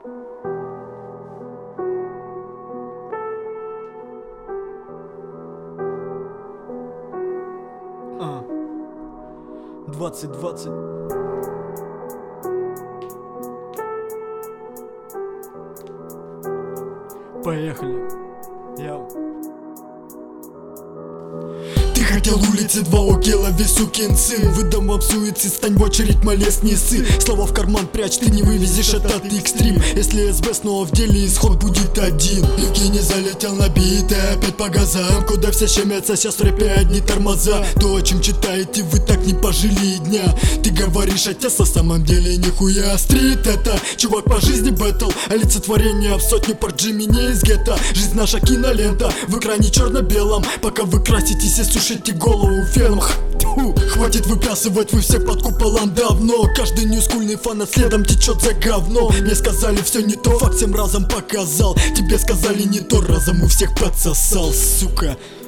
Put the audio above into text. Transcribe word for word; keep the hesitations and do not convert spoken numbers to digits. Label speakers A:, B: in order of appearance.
A: А, двадцать двадцать. Поехали. Яу.
B: Ты хотел улицы, два окела, весь сукин сын. Выдам вам суицид, стань в очередь, малец, не сы. Слова в карман прячь, ты не вывезешь этот экстрим. Если СБ снова в деле, исход будет один. Евгений залетел на биты, опять по газам. Куда все щемятся, сейчас в рэпе одни тормоза. То, о чем читаете, вы так не пожили и дня. Ты говоришь, а тебя на самом деле нихуя. Стрит это, чувак по жизни бэтл. Олицетворение в сотню пар Джимми не из гетто. Жизнь наша кинолента, в экране черно-белом. Пока вы краситесь и сушите голову феном. Тьфу, хватит выплясывать, вы все под куполом давно. Каждый ньюскульный фанат следом течет за говно. Мне сказали все не то, факт всем разом показал. Тебе сказали не то, разом у всех подсосал, сука.